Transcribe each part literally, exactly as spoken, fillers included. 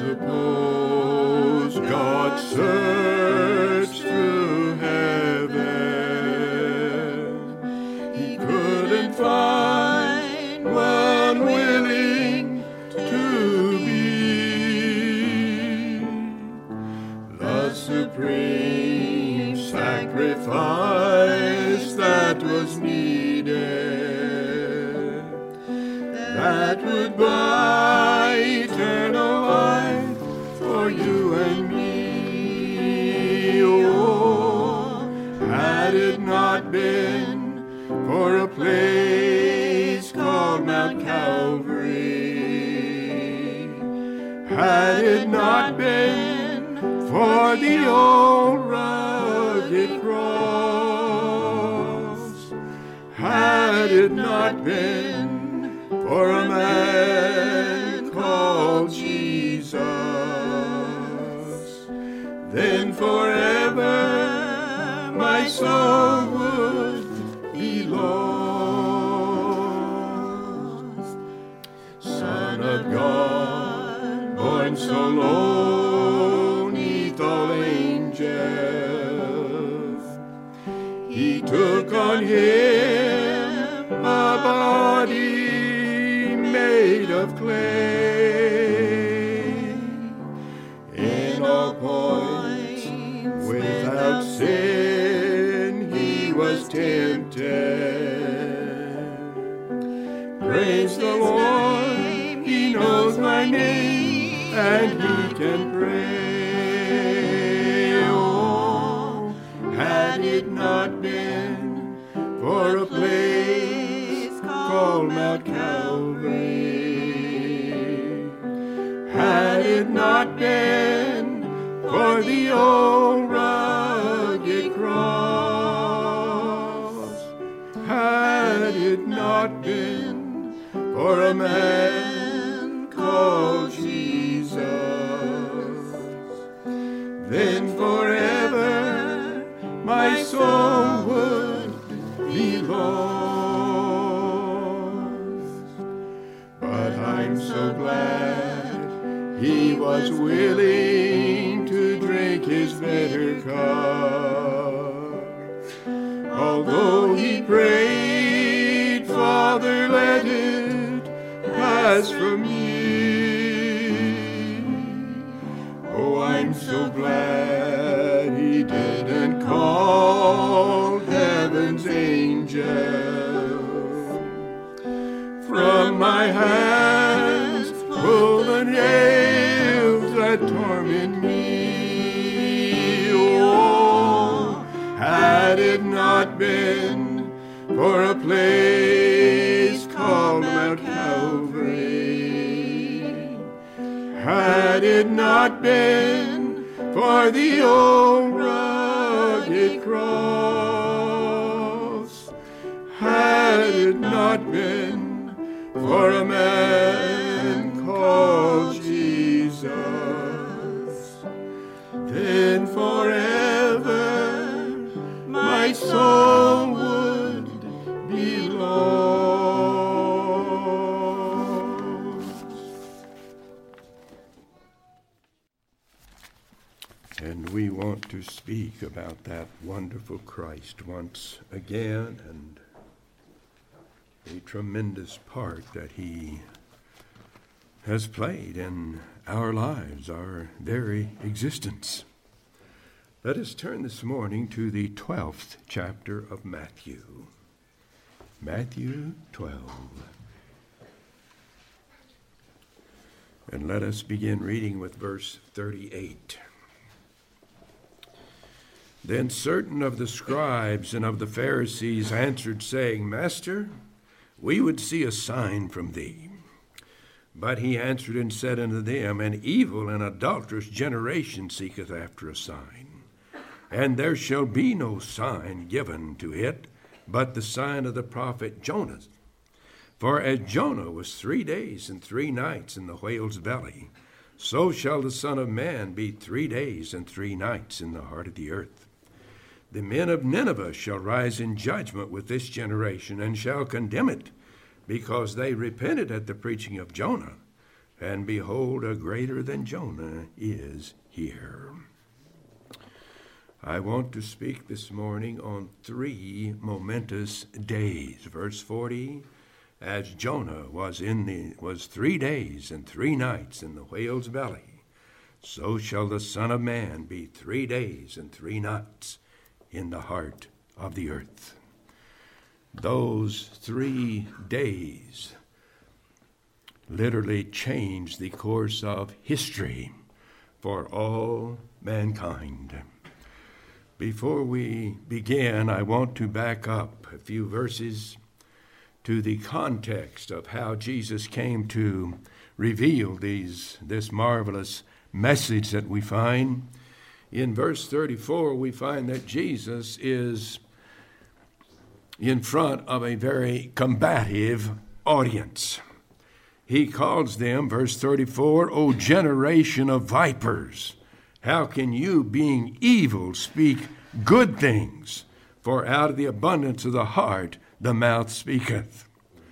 Suppose God searched through heaven, he couldn't find one willing to be the supreme sacrifice that was needed, that would buy eternal life for you and me. Oh, had it not been for a place called Mount Calvary, had it not been for the old rugged cross, had it not been for a man called Jesus, then forever my soul would be lost. Son of God, born so low 'neath all angels, he took on him a body made of clay, in all points without sin he was tempted. Praise the Lord, he knows my name and he can pray. Oh, had it not been for a place called Mount Calvary, had it not been for the old rugged cross, had it not been for a man called Jesus, then forever my soul would be lost. But I'm so glad he was willing to drink his bitter cup, although he prayed, Father, let it pass from me. Oh, I'm so glad he didn't call heaven's angel from my hands, pull the nails that torment me. Oh, had it not been for a place called Mount Calvary, had it not been for the old rugged cross, had it not been for a man called Jesus, then forever my soul would be lost. And we want to speak about that wonderful Christ once again, and a tremendous part that he has played in our lives, our very existence. Let us turn this morning to the twelfth chapter of Matthew. Matthew twelve. And let us begin reading with verse thirty-eight. Then certain of the scribes and of the Pharisees answered, saying, Master, we would see a sign from thee. But he answered and said unto them, An evil and adulterous generation seeketh after a sign, and there shall be no sign given to it, but the sign of the prophet Jonas. For as Jonah was three days and three nights in the whale's belly, so shall the Son of Man be three days and three nights in the heart of the earth. The men of Nineveh shall rise in judgment with this generation, and shall condemn it, because they repented at the preaching of Jonah. and behold, a greater than Jonah is here. I want to speak this morning on three momentous days. Verse forty, as Jonah was in the was three days and three nights in the whale's belly, so shall the Son of Man be three days and three nights in the heart of the earth. Those three days literally changed the course of history for all mankind. Before we begin, I want to back up a few verses to the context of how Jesus came to reveal these this marvelous message that we find. In verse thirty-four, we find that Jesus is in front of a very combative audience. He calls them, verse thirty-four, O generation of vipers, how can you, being evil, speak good things? For out of the abundance of the heart the mouth speaketh.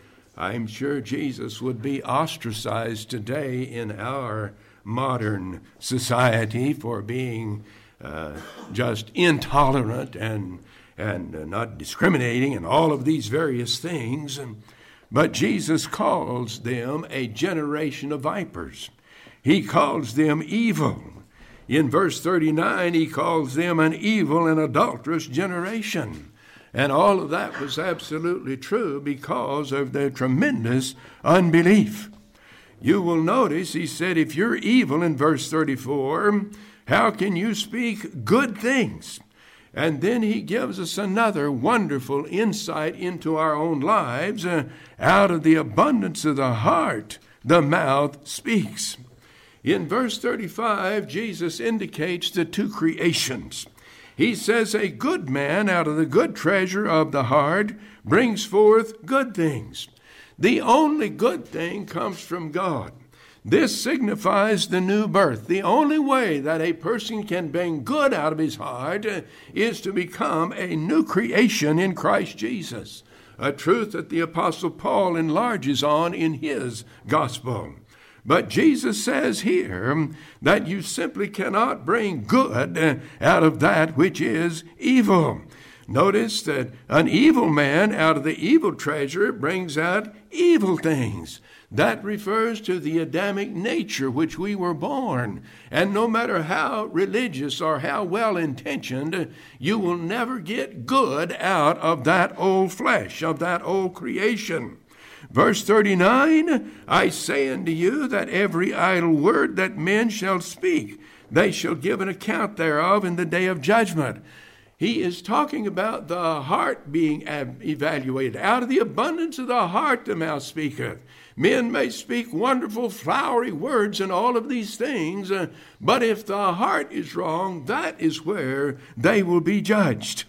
I'm sure Jesus would be ostracized today in our modern society for being uh, just intolerant and, and uh, not discriminating and all of these various things. And, but Jesus calls them a generation of vipers. He calls them evil. In verse thirty-nine, he calls them an evil and adulterous generation. And all of that was absolutely true because of their tremendous unbelief. You will notice, he said, if you're evil in verse thirty-four, how can you speak good things? And then he gives us another wonderful insight into our own lives. Uh, out of the abundance of the heart, the mouth speaks. In verse thirty-five, Jesus indicates the two creations. He says, a good man out of the good treasure of the heart brings forth good things. The only good thing comes from God. This signifies the new birth. The only way that a person can bring good out of his heart is to become a new creation in Christ Jesus, a truth that the Apostle Paul enlarges on in his gospel. But Jesus says here that you simply cannot bring good out of that which is evil. Notice that an evil man out of the evil treasure brings out evil things. That refers to the Adamic nature which we were born. And no matter how religious or how well-intentioned, you will never get good out of that old flesh, of that old creation. Verse thirty-nine, I say unto you that every idle word that men shall speak, they shall give an account thereof in the day of judgment. He is talking about the heart being evaluated. Out of the abundance of the heart the mouth speaketh. Men may speak wonderful, flowery words and all of these things, uh, but if the heart is wrong, that is where they will be judged.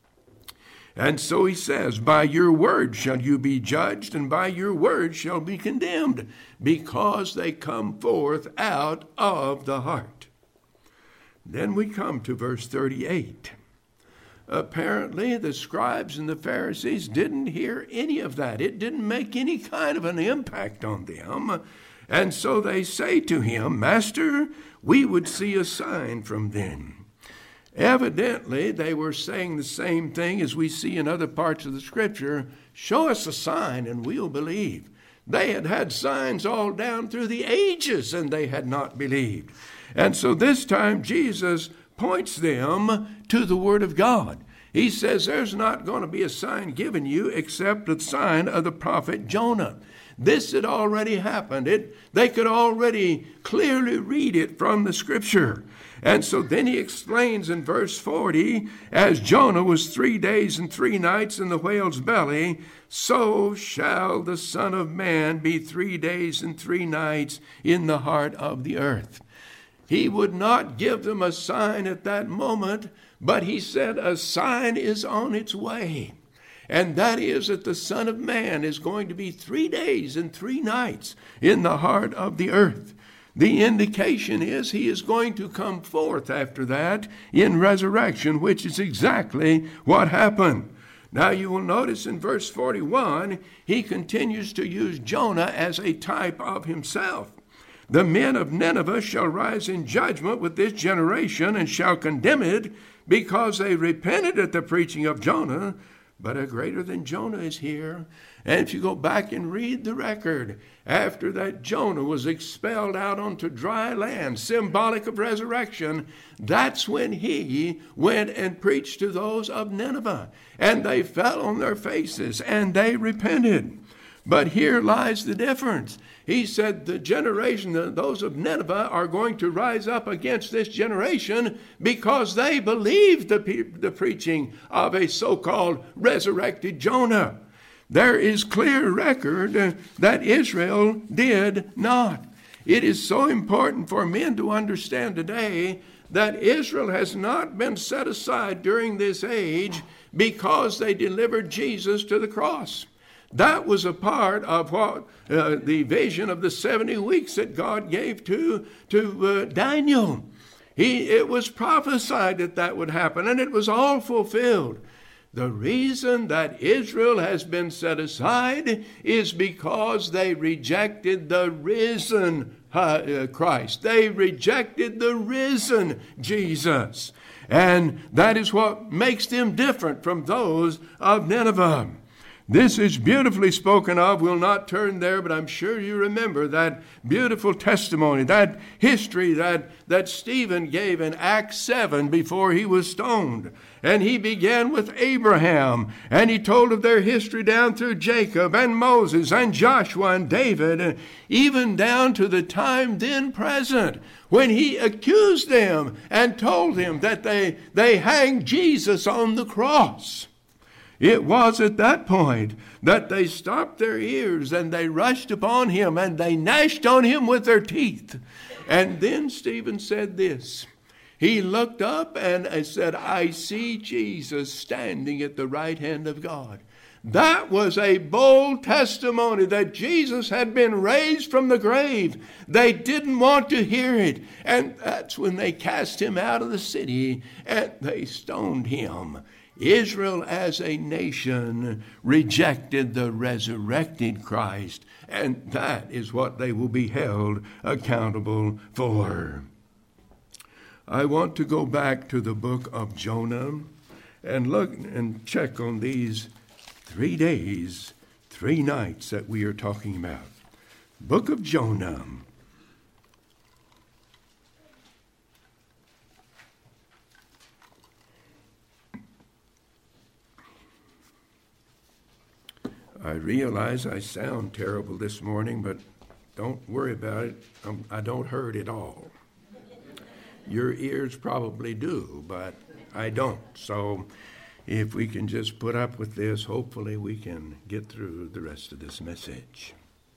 And so he says, by your word shall you be judged, and by your word shall be condemned, because they come forth out of the heart. Then we come to verse thirty-eight. Apparently, the scribes and the Pharisees didn't hear any of that. It didn't make any kind of an impact on them. And so they say to him, Master, we would see a sign from them. Evidently, they were saying the same thing as we see in other parts of the Scripture. Show us a sign and we'll believe. They had had signs all down through the ages and they had not believed. And so this time Jesus points them to the Word of God. He says there's not going to be a sign given you except the sign of the prophet Jonah. This had already happened. It, they could already clearly read it from the Scripture. And so then he explains in verse forty, as Jonah was three days and three nights in the whale's belly, so shall the Son of Man be three days and three nights in the heart of the earth. He would not give them a sign at that moment, but he said a sign is on its way. And that is that the Son of Man is going to be three days and three nights in the heart of the earth. The indication is he is going to come forth after that in resurrection, which is exactly what happened. Now you will notice in verse forty-one, he continues to use Jonah as a type of himself. the men of Nineveh shall rise in judgment with this generation and shall condemn it, because they repented at the preaching of Jonah. But a greater than Jonah is here. And if you go back and read the record, after that Jonah was expelled out onto dry land, symbolic of resurrection, that's when he went and preached to those of Nineveh. And they fell on their faces and they repented. But here lies the difference. He said the generation, those of Nineveh, are going to rise up against this generation because they believed the, the preaching of a so-called resurrected Jonah. There is clear record that Israel did not. It is so important for men to understand today that Israel has not been set aside during this age because they delivered Jesus to the cross. That was a part of what uh, the vision of the seventy weeks that God gave to, to uh, Daniel. He, it was prophesied that that would happen, and it was all fulfilled. The reason that Israel has been set aside is because they rejected the risen uh, Christ. They rejected the risen Jesus. And that is what makes them different from those of Nineveh. This is beautifully spoken of. We'll not turn there, but I'm sure you remember that beautiful testimony, that history that, that Stephen gave in Acts seven before he was stoned. And he began with Abraham, and he told of their history down through Jacob and Moses and Joshua and David, even down to the time then present, when he accused them and told them that they, they hanged Jesus on the cross. It was at that point that they stopped their ears and they rushed upon him and they gnashed on him with their teeth. And then Stephen said this. He looked up and said, I see Jesus standing at the right hand of God. That was a bold testimony that Jesus had been raised from the grave. They didn't want to hear it. And that's when they cast him out of the city and they stoned him. Israel as a nation rejected the resurrected Christ, and that is what they will be held accountable for. I want to go back to the book of Jonah and look and check on these three days, three nights that we are talking about. Book of Jonah. I realize I sound terrible this morning, but don't worry about it. I'm, I don't hurt at all. Your ears probably do, but I don't. So if we can just put up with this, hopefully we can get through the rest of this message.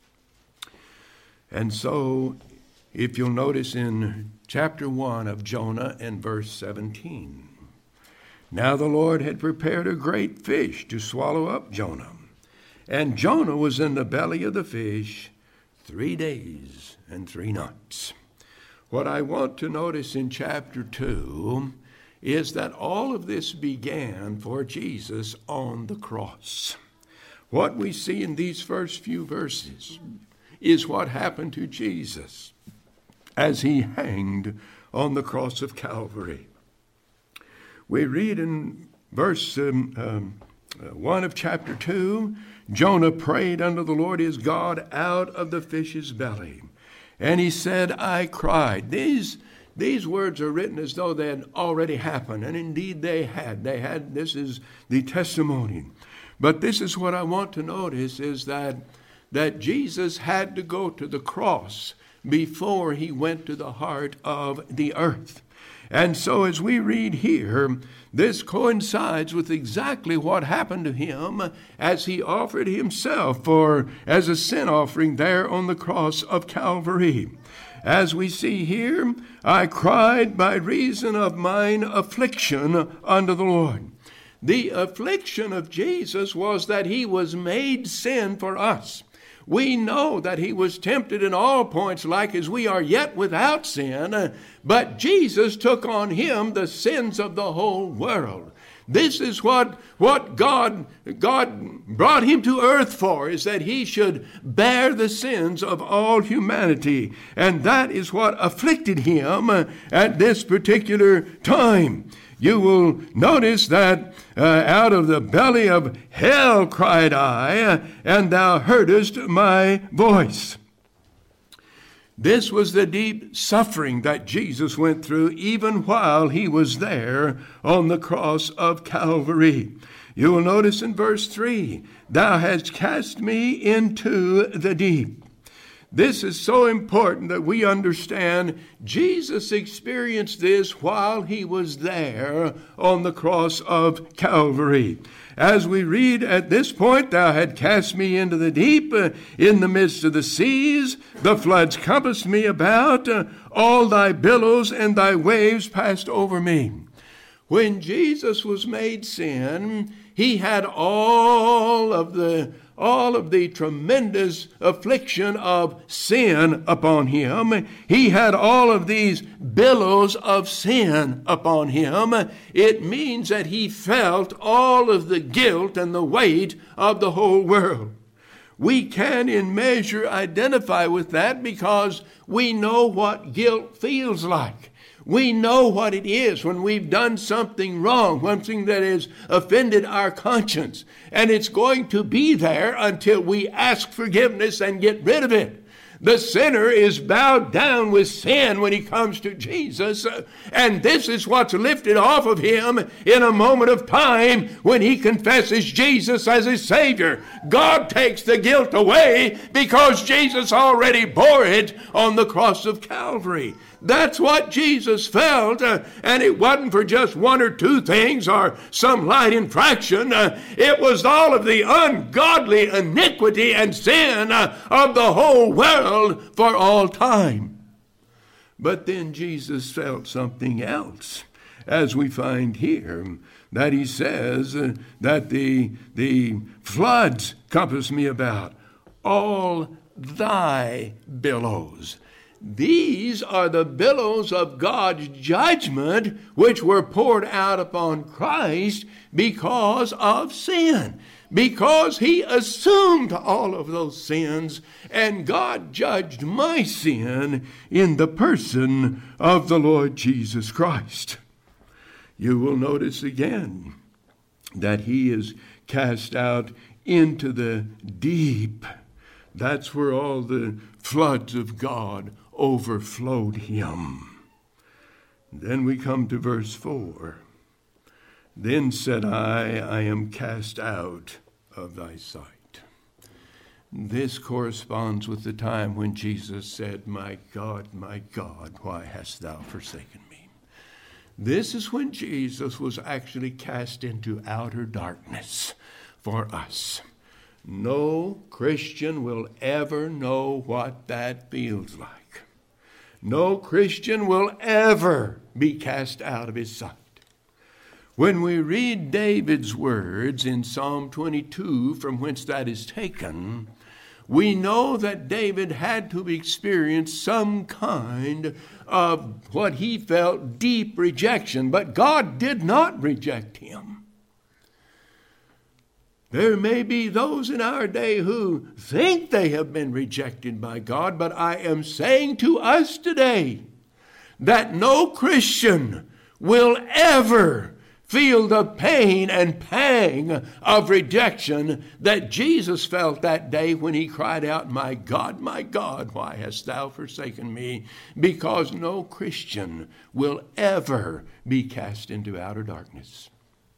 And so if you'll notice in chapter one of Jonah and verse seventeen, now the Lord had prepared a great fish to swallow up Jonah. And Jonah was in the belly of the fish three days and three nights. What I want to notice in chapter two is that all of this began for Jesus on the cross. What we see in these first few verses is what happened to Jesus as he hanged on the cross of Calvary. We read in verse um, um, one of chapter two, Jonah prayed unto the Lord his God out of the fish's belly. And he said, I cried. These, these words are written as though they had already happened. And indeed they had. They had. This is the testimony. But this is what I want to notice is that, that Jesus had to go to the cross before he went to the heart of the earth. And so as we read here, this coincides with exactly what happened to him as he offered himself for as a sin offering there on the cross of Calvary. As we see here, I cried by reason of mine affliction unto the Lord. The affliction of Jesus was that he was made sin for us. We know that he was tempted in all points like as we are, yet without sin. But Jesus took on him the sins of the whole world. This is what, what God, God brought him to earth for, is that he should bear the sins of all humanity. And that is what afflicted him at this particular time. You will notice that uh, out of the belly of hell cried I, and thou heardest my voice. This was the deep suffering that Jesus went through even while he was there on the cross of Calvary. You will notice in verse three, thou hast cast me into the deep. This is so important that we understand Jesus experienced this while he was there on the cross of Calvary. As we read at this point, thou had cast me into the deep, uh, in the midst of the seas. The floods compassed me about. Uh, all thy billows and thy waves passed over me. When Jesus was made sin, he had all of the all of the tremendous affliction of sin upon him. He had all of these billows of sin upon him. It means that he felt all of the guilt and the weight of the whole world. We can in measure identify with that because we know what guilt feels like. We know what it is when we've done something wrong, something that has offended our conscience. And it's going to be there until we ask forgiveness and get rid of it. The sinner is bowed down with sin when he comes to Jesus. And this is what's lifted off of him in a moment of time when he confesses Jesus as his Savior. God takes the guilt away because Jesus already bore it on the cross of Calvary. That's what Jesus felt, uh, and it wasn't for just one or two things or some light infraction. Uh, it was all of the ungodly iniquity and sin uh, of the whole world for all time. But then Jesus felt something else, as we find here, that he says uh, that the, the floods compass me about, all thy billows. These are the billows of God's judgment which were poured out upon Christ because of sin. Because he assumed all of those sins, and God judged my sin in the person of the Lord Jesus Christ. You will notice again that he is cast out into the deep. That's where all the floods of God overflowed him. Then we come to verse four. Then said I, I am cast out of thy sight. This corresponds with the time when Jesus said, my God, my God, why hast thou forsaken me? This is when Jesus was actually cast into outer darkness for us. No Christian will ever know what that feels like. No Christian will ever be cast out of his sight. When we read David's words in Psalm twenty-two, from whence that is taken, we know that David had to experience some kind of what he felt deep rejection, but God did not reject him. There may be those in our day who think they have been rejected by God, but I am saying to us today that no Christian will ever feel the pain and pang of rejection that Jesus felt that day when he cried out, my God, my God, why hast thou forsaken me? Because no Christian will ever be cast into outer darkness.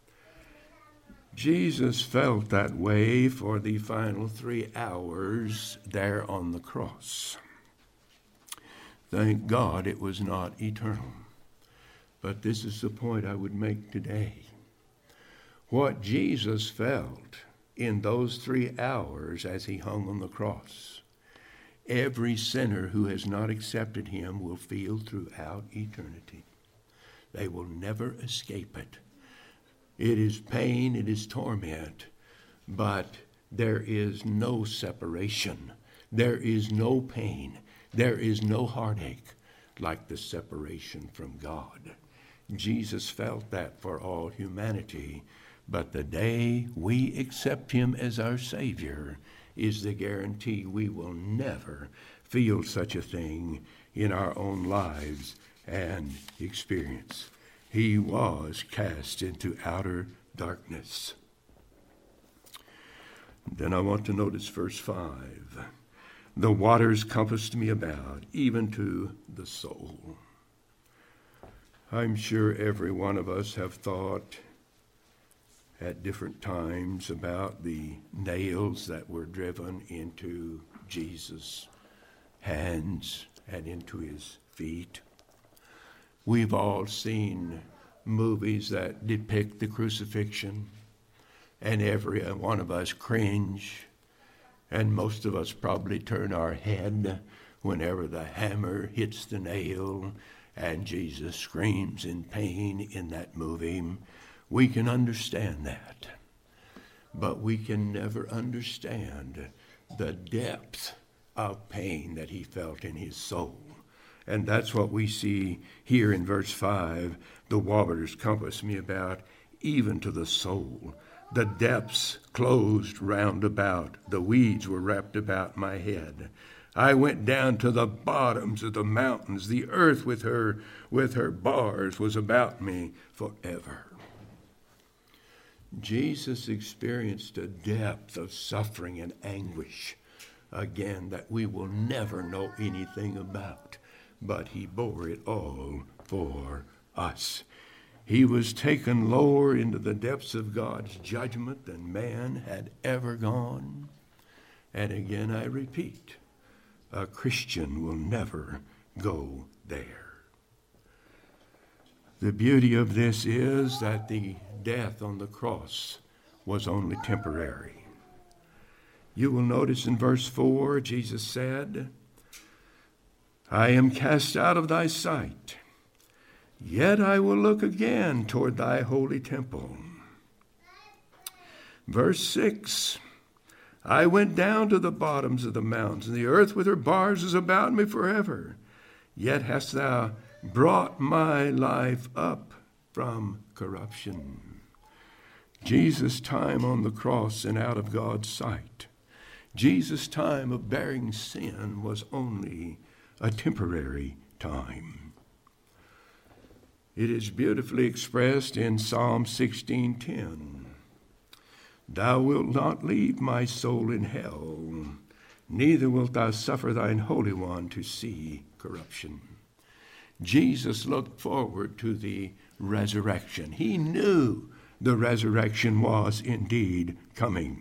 Jesus felt that way for the final three hours there on the cross. Thank God it was not eternal. But this is the point I would make today. What Jesus felt in those three hours as he hung on the cross, every sinner who has not accepted him will feel throughout eternity. They will never escape it. It is pain, it is torment, but there is no separation. There is no pain. There is no heartache like the separation from God. Jesus felt that for all humanity. But the day we accept him as our Savior is the guarantee we will never feel such a thing in our own lives and experience. He was cast into outer darkness. Then I want to notice verse five. The waters compassed me about, even to the soul. I'm sure every one of us have thought at different times about the nails that were driven into Jesus' hands and into his feet. We've all seen movies that depict the crucifixion, and every one of us cringe, and most of us probably turn our head whenever the hammer hits the nail and Jesus screams in pain in that movie. We can understand that, but we can never understand the depth of pain that he felt in his soul. And that's what we see here in verse five. The waters compassed me about, even to the soul. The depths closed round about. The weeds were wrapped about my head. I went down to the bottoms of the mountains. The earth with her, with her bars was about me forever. Jesus experienced a depth of suffering and anguish, again, that we will never know anything about. But he bore it all for us. He was taken lower into the depths of God's judgment than man had ever gone. And again, I repeat, a Christian will never go there. The beauty of this is that the death on the cross was only temporary. You will notice in verse four, Jesus said, I am cast out of thy sight, yet I will look again toward thy holy temple. Verse six, I went down to the bottoms of the mountains, and the earth with her bars is about me forever. Yet hast thou brought my life up from corruption. Jesus' time on the cross and out of God's sight. Jesus' time of bearing sin was only a temporary time. It is beautifully expressed in Psalm sixteen ten. Thou wilt not leave my soul in hell, neither wilt thou suffer thine Holy One to see corruption. Jesus looked forward to the resurrection. He knew the resurrection was indeed coming.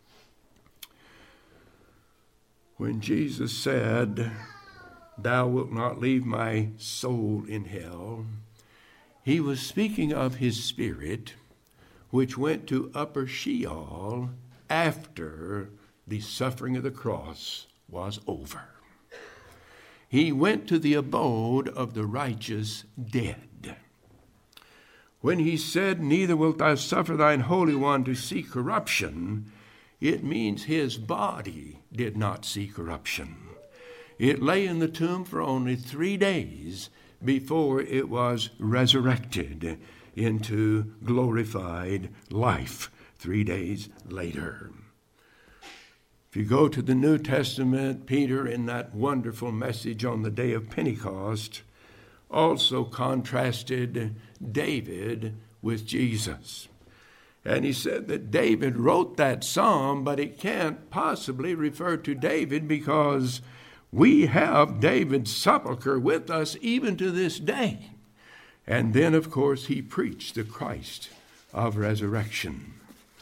When Jesus said, Thou wilt not leave my soul in hell, he was speaking of his spirit, which went to upper Sheol after the suffering of the cross was over. He went to the abode of the righteous dead. When he said, Neither wilt thou suffer thine Holy One to see corruption, it means his body did not see corruption. It lay in the tomb for only three days before it was resurrected into glorified life three days later. If you go to the New Testament, Peter, in that wonderful message on the day of Pentecost, also contrasted David with Jesus. And he said that David wrote that psalm, but it can't possibly refer to David because we have David's sepulcher with us even to this day. And then, of course, he preached the Christ of resurrection.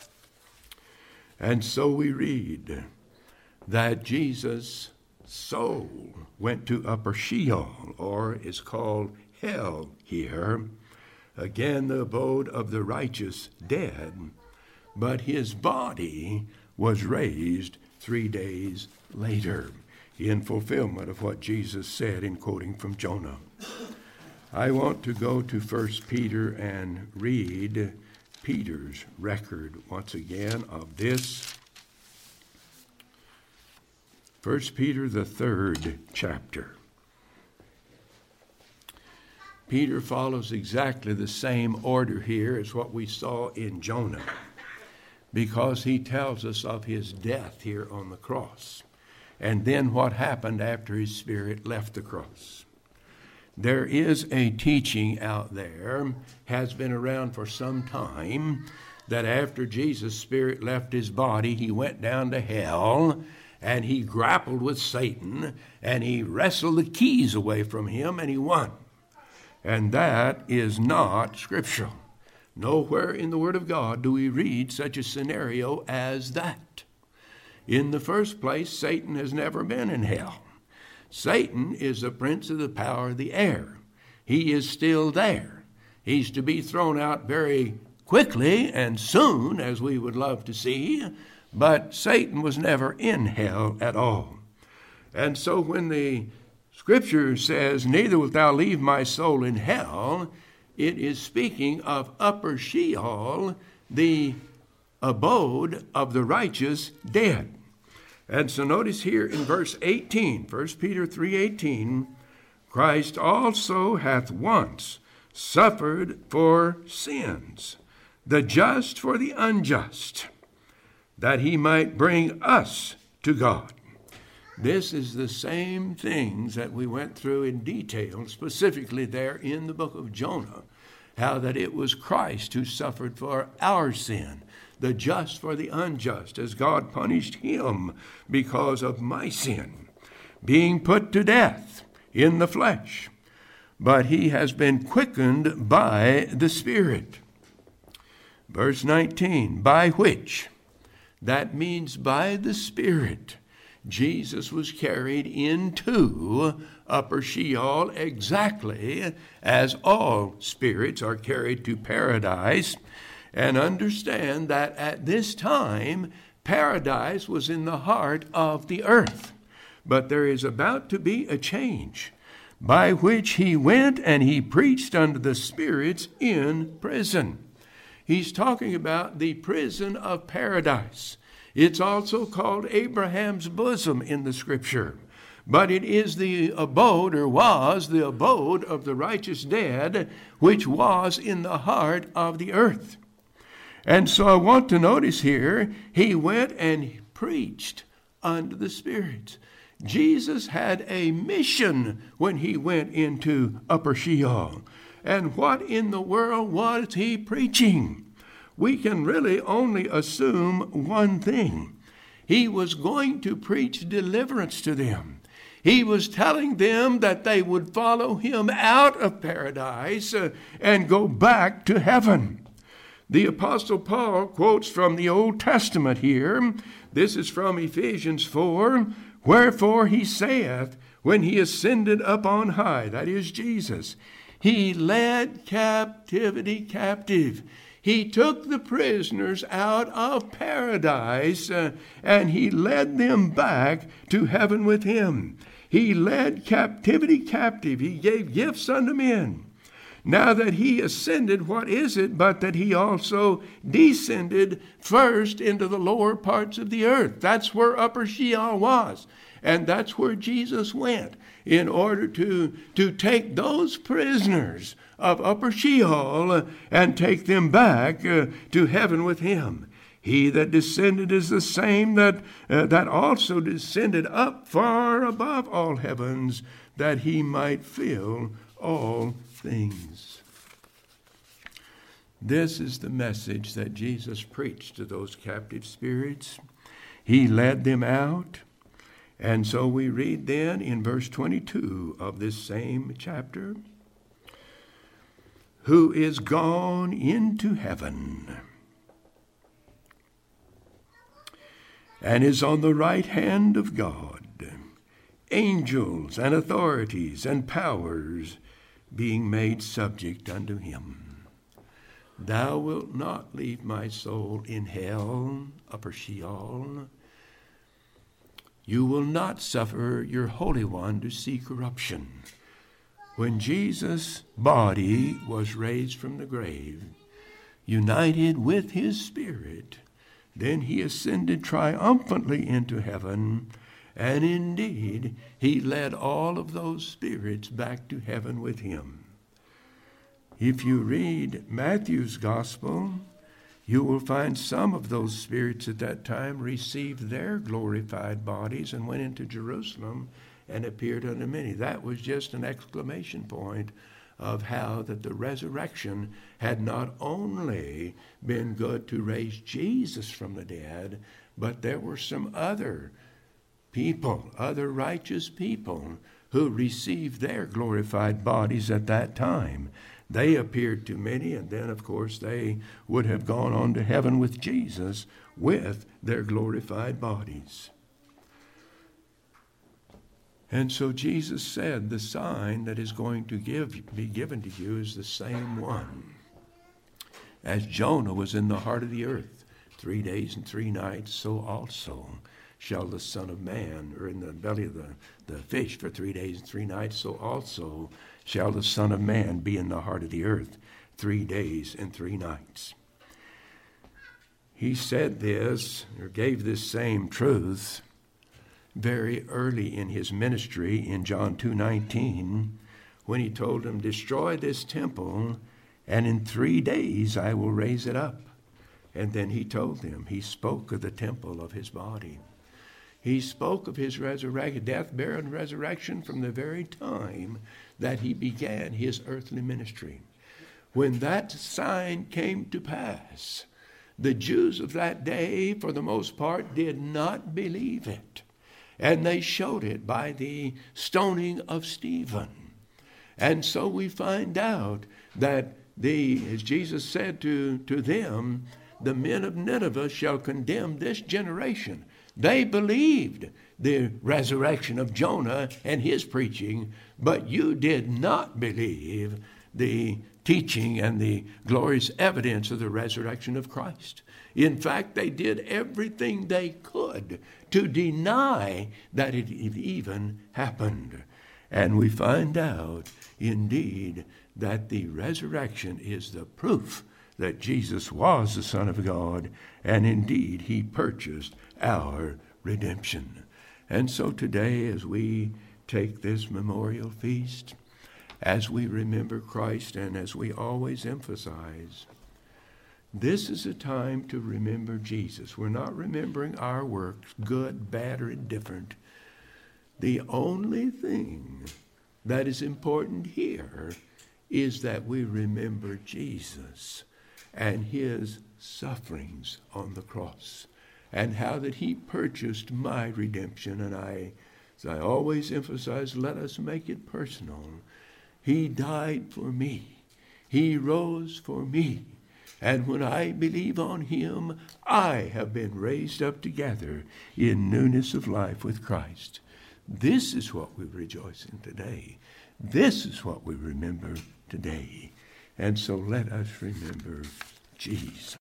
And so we read that Jesus' soul went to upper Sheol, or is called hell here, again the abode of the righteous dead, but his body was raised three days later in fulfillment of what Jesus said in quoting from Jonah. I want to go to First Peter and read Peter's record once again of this. First Peter, the third chapter. Peter follows exactly the same order here as what we saw in Jonah, because he tells us of his death here on the cross, and then what happened after his spirit left the cross. There is a teaching out there, has been around for some time, that after Jesus' spirit left his body, he went down to hell, and he grappled with Satan, and he wrestled the keys away from him, and he won. And that is not scriptural. Nowhere in the Word of God do we read such a scenario as that. In the first place, Satan has never been in hell. Satan is the prince of the power of the air. He is still there. He's to be thrown out very quickly and soon, as we would love to see, but Satan was never in hell at all. And so when the Scripture says, neither wilt thou leave my soul in hell, it is speaking of upper Sheol, the abode of the righteous dead. And so notice here in verse eighteen, First Peter three eighteen, Christ also hath once suffered for sins, the just for the unjust, that he might bring us to God. This is the same things that we went through in detail, specifically there in the book of Jonah, how that it was Christ who suffered for our sin, the just for the unjust, as God punished him because of my sin, being put to death in the flesh. But he has been quickened by the Spirit. Verse nineteen, by which, that means by the Spirit, Jesus was carried into upper Sheol exactly as all spirits are carried to paradise. And understand that at this time, paradise was in the heart of the earth. But there is about to be a change, by which he went and he preached unto the spirits in prison. He's talking about the prison of paradise. It's also called Abraham's bosom in the Scripture. But it is the abode, or was the abode, of the righteous dead, which was in the heart of the earth. And so I want to notice here, he went and preached unto the spirits. Jesus had a mission when he went into upper Sheol. And what in the world was he preaching? We can really only assume one thing. He was going to preach deliverance to them. He was telling them that they would follow him out of paradise uh, and go back to heaven. The Apostle Paul quotes from the Old Testament here. This is from Ephesians four. Wherefore he saith, when he ascended up on high, that is Jesus, he led captivity captive. He took the prisoners out of paradise uh, and he led them back to heaven with him. He led captivity captive. He gave gifts unto men. Now that he ascended, what is it but that he also descended first into the lower parts of the earth? That's where upper Sheol was. And that's where Jesus went in order to, to take those prisoners of upper Sheol and take them back uh, to heaven with him. He that descended is the same that, uh, that also descended up far above all heavens, that he might fill all things. This is the message that Jesus preached to those captive spirits. He led them out. And so we read then in verse twenty-two of this same chapter, who is gone into heaven and is on the right hand of God, angels and authorities and powers being made subject unto him. Thou wilt not leave my soul in hell, upper Sheol. You will not suffer your Holy One to see corruption. When Jesus' body was raised from the grave, united with his spirit, then he ascended triumphantly into heaven, and indeed he led all of those spirits back to heaven with him. If you read Matthew's gospel, you will find some of those spirits at that time received their glorified bodies and went into Jerusalem and appeared unto many. That was just an exclamation point of how that the resurrection had not only been good to raise Jesus from the dead, but there were some other people, other righteous people, who received their glorified bodies at that time. They appeared to many, and then, of course, they would have gone on to heaven with Jesus with their glorified bodies. And so Jesus said, the sign that is going to give, be given to you is the same one. As Jonah was in the heart of the earth three days and three nights, so also shall the Son of Man, or in the belly of the, the fish for three days and three nights, so also shall the Son of Man be in the heart of the earth three days and three nights. He said this, or gave this same truth, very early in his ministry in John two nineteen, when he told them, destroy this temple, and in three days I will raise it up. And then he told them, he spoke of the temple of his body. He spoke of his resurrection, death, burial, and resurrection from the very time that he began his earthly ministry. When that sign came to pass, the Jews of that day, for the most part, did not believe it. And they showed it by the stoning of Stephen. And so we find out that the, as Jesus said to, to them, the men of Nineveh shall condemn this generation. They believed the resurrection of Jonah and his preaching, but you did not believe the teaching and the glorious evidence of the resurrection of Christ. In fact, they did everything they could to deny that it even happened. And we find out, indeed, that the resurrection is the proof that Jesus was the Son of God, and indeed he purchased our redemption. And so today, as we take this memorial feast, as we remember Christ, and as we always emphasize, this is a time to remember Jesus. We're not remembering our works, good, bad, or indifferent. The only thing that is important here is that we remember Jesus and his sufferings on the cross, and how that he purchased my redemption. And I, as I always emphasize, let us make it personal. He died for me. He rose for me. And when I believe on him, I have been raised up together in newness of life with Christ. This is what we rejoice in today. This is what we remember today. And so let us remember Jesus.